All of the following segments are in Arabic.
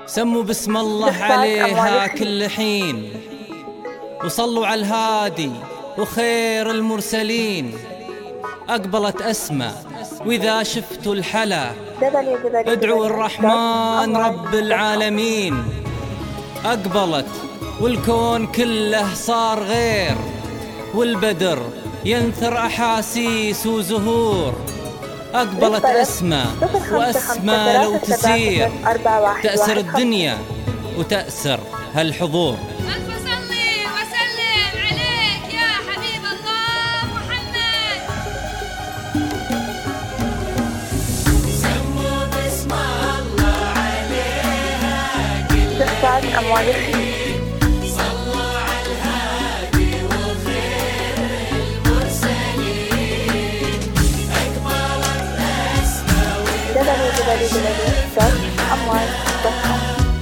سموا بسم الله عليها كل حين، وصلوا على الهادي وخير المرسلين. أقبلت أسمى وإذا شفتوا الحلا ادعوا الرحمن رب العالمين. أقبلت والكون كله صار غير، والبدر ينثر أحاسيس وزهور. أقبلت أسمى وأسمى لو تسير تأسر الدنيا وتأسر هالحضور. ألف صلي وسلم عليك يا حبيب الله محمد. سموا باسم الله عليها كل أموالكم. صلوا على الهادي وخير المرسلين. أكبرت أسمى www.amwal.com.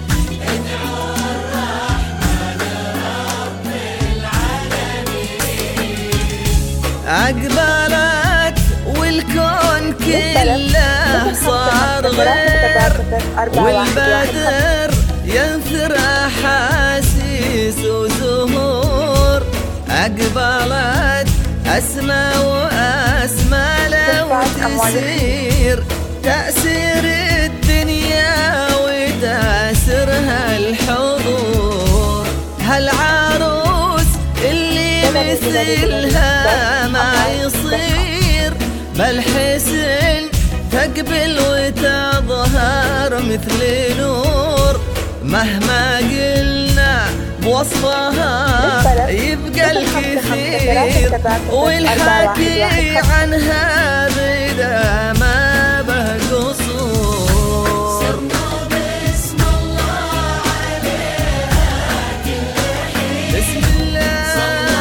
أقبلت والكون كله صار غير، والبدر ينثر أحاسيس وزهور. أقبلت أسمى وأسمى لو تسير تأسير الدنيا وتأسرها الحضور. هالعروس اللي مثلها ما يصير، بل حسن تقبل وتظهر مثل نور. مهما قلنا بوصفها يبقى الكثير، والحكي عنها بدا ما به قصور. سموا باسم الله عليها كل حين. بسم الله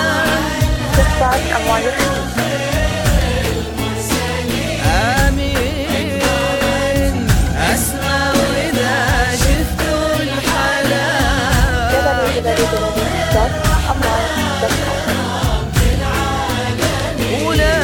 أموالكم. آمين. أسمى وإذا شفتوا الحلا www.amwal.com. ولا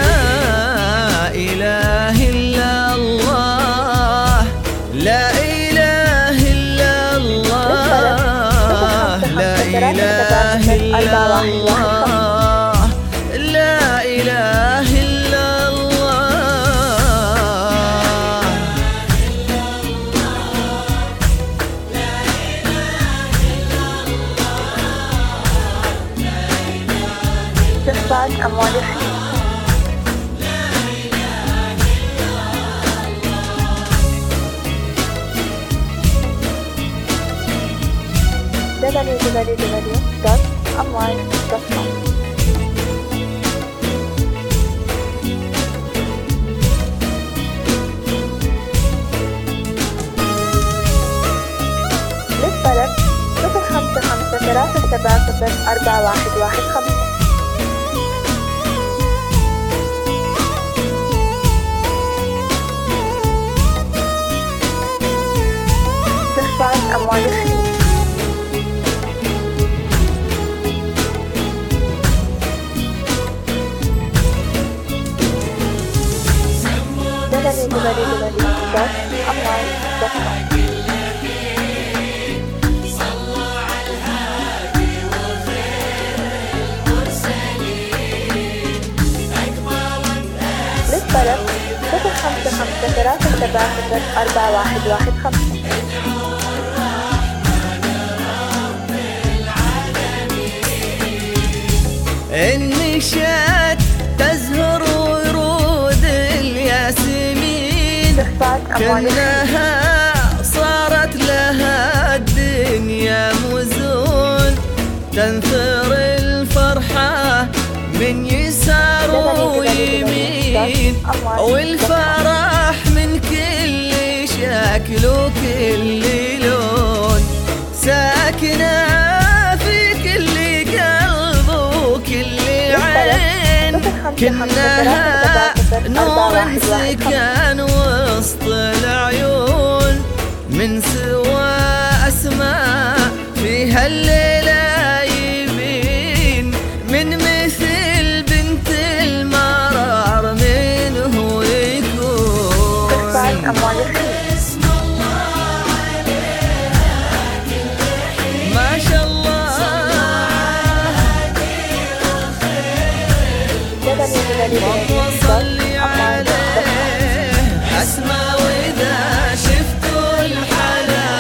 إله إلا الله، لا إله إلا الله، لا إله إلا الله، لا إله إلا الله. أموالكم. www.amwal.com. للطلب 055-370-4115. أموالكم. www.amwal.com. صلوا على الهادي وخير المرسلين. أكبرت للطلب 055-370-4115. النشاد تزهر ورود الياسمين، كأنها صارت لها الدنيا مزون. تنثر الفرحة من يسار ويمين، والفرح من كل شكل وكل لون. ساكنة في كل قلب وكل عين، كأنها نور سكن وسط العيون. من سوى أسماء في هالليلة يبين، من مثل بنت المرار من هو يكون. أموالكم. باسم الله عليها وصلي عليه أسمع وإذا شفتوا الحلا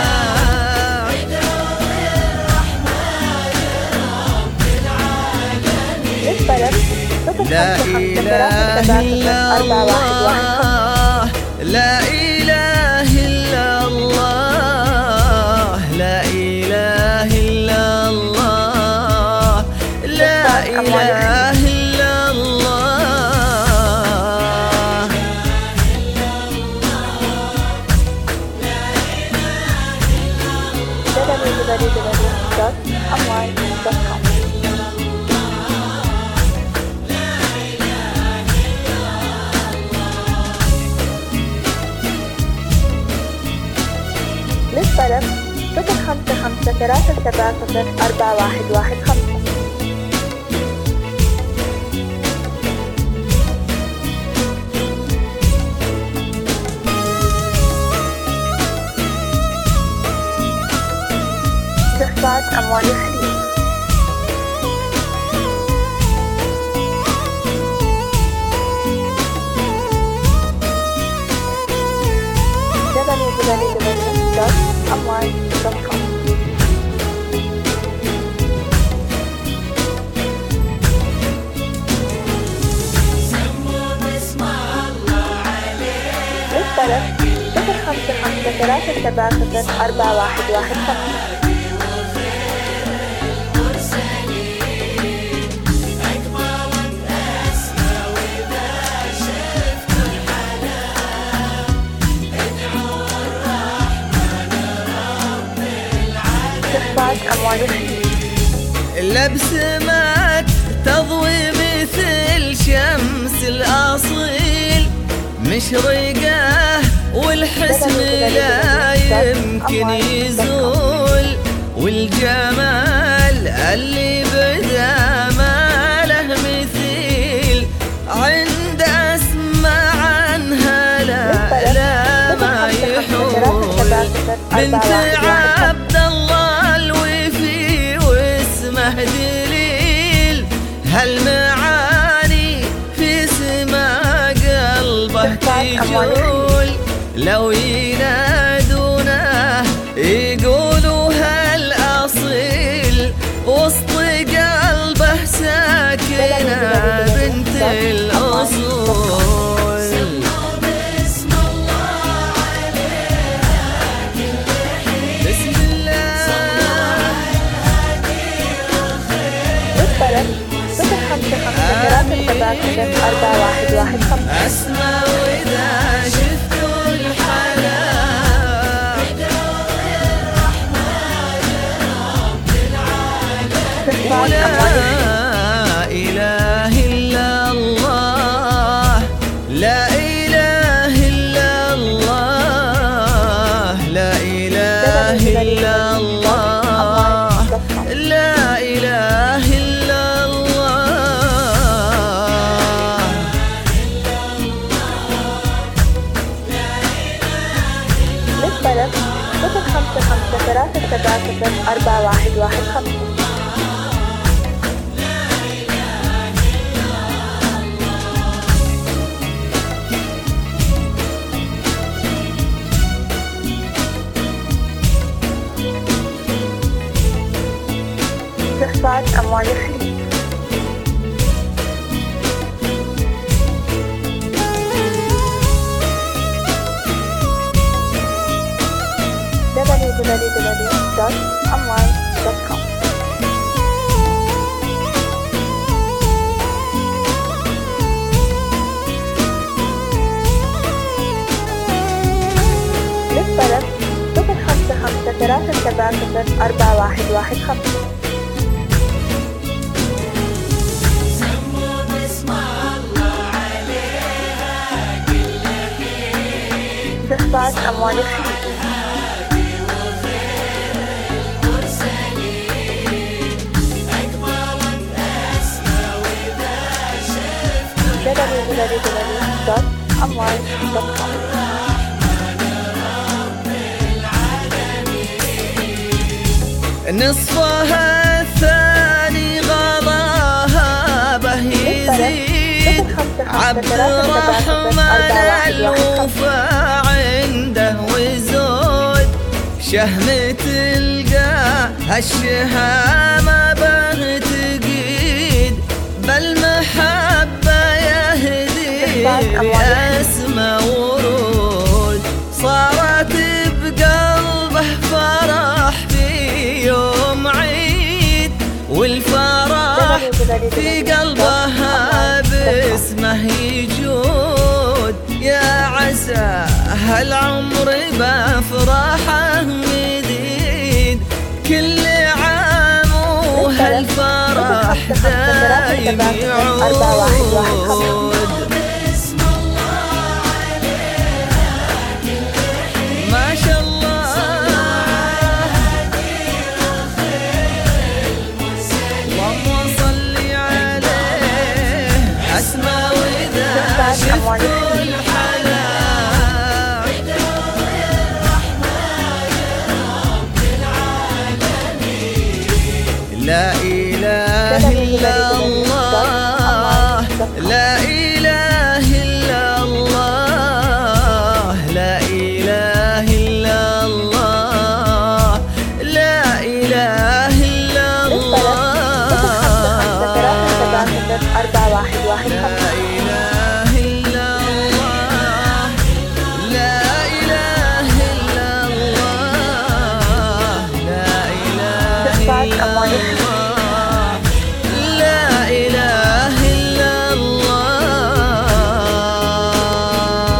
لا إله إلا الله لا إله إلا الله لا إله إلا الله لا إله إلا الله www.amwal.com. للطلب 05537041115. استخراج أموال الخليج. www.amwal.com. سموا باسم الله عليه للطلب 05537041115. أموال الخليج. لبسمك تضوي مثل شمس الأصيل مشرقة والحسن لا يمكن يزول والجمال اللي بدا ما له مثيل عند أسمع عنها لا ما يحول بنت عبد الله الوفي واسمه دليل هالمعاني في سما قلبه تجول لو ينادونه يقولوا هالأصيل وسط قلبه ساكنة بنت الأصول باسم الله عليها كل حين بسم الله للطلب 05537041115. أسمع وإذا شفتوا الحلا استخراج لا أموال الخليج. إله إلا الله لا إله إلا الله لا إله إلا الله لا إله إلا الله للطلب 05537041115. استخراج أموال الخليج. www.amwal.com. للطلب 05537041115. سموا باسم الله عليها كل حين استخراج أموال الخليج. www.amwal.com. نصفها الثاني غلاها به يزيد عبد الرحمن الوفا عنده وزود، شهم تلقى هالشهامة به تقيد، بالمحبة يهدي بأسمى ورود، صارت بقلبه فرح في يوم عيد، والفرح في قلبها باسمه يجود، يا عسى هالعمر بفرحه مديد، كل عام وهالفرح دايم يعود. ما شاء الله اللهم صل عليه، أسمى وإذا شفت الحلا لا إله إلا الله، لا إله إلا الله، لا إله إلا الله، لا إله إلا الله، لا إله إلا الله، لا إله إلا الله، لا إله إلا الله، لا إله إلا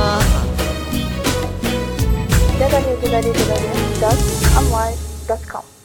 الله. www.amwal.com